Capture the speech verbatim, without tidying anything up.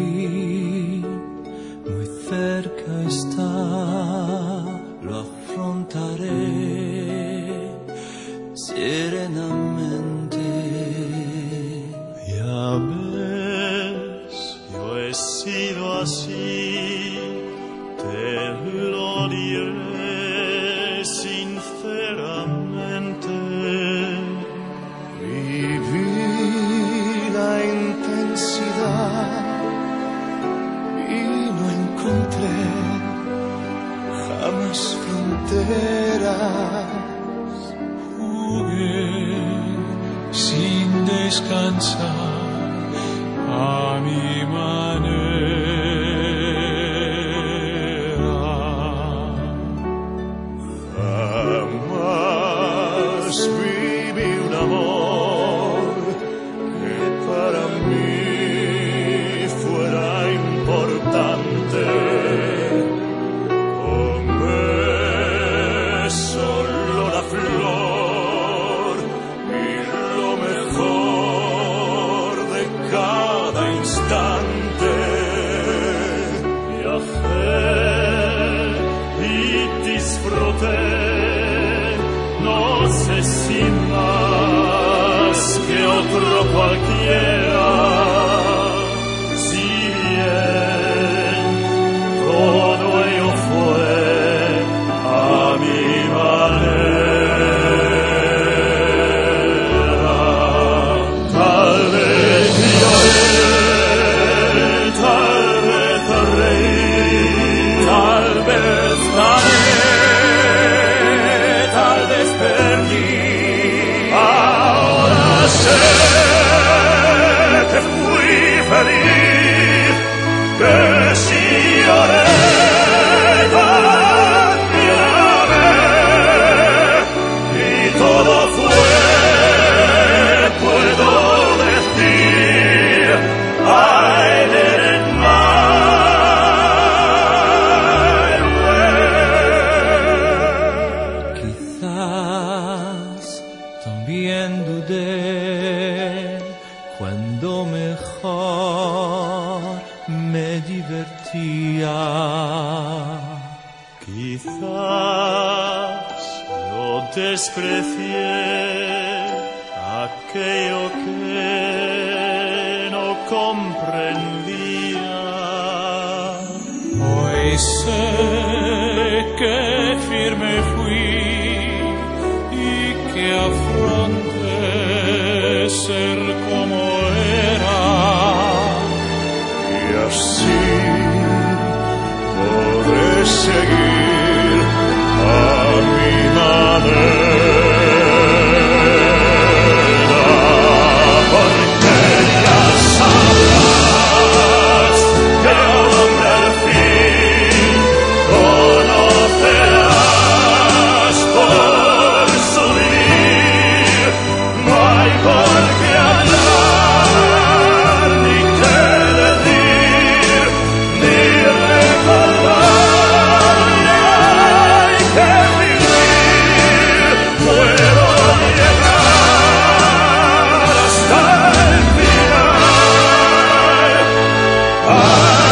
fin, muy cerca está, lo afrontaré serenamente. Ya ves, yo he sido así, te lo diré sinceramente. Viví la intensidad y no encontré jamás fronteras. Jugué sin descansar a mi manera. Jamás viví un amor que para mí fuera importante. Tomé solo la flor y lo mejor de cada instante. Viajé y disfruté, no sé si más que otro cualquiera, si bien todo ello fue a mi manera. Tal vez lloré, tal vez reí, tal vez gané, tal vez perdí. Ahora sé que fui feliz, que si lloré también amé, y todo fue, puedo decir, I did it my way. Quizás también dudé cuando mejor me divertía. Quizás yo desprecié aquello que no comprendía. Hoy sé que firme fui y que afronté ser como era. Y así podré seguir a mi manera, porque ya sabrás que el hombre al fin conocerás por su vivir. No hay por qué hablar, ni qué decir, ni recordar. Hay que vivir, puedo llegar hasta el final.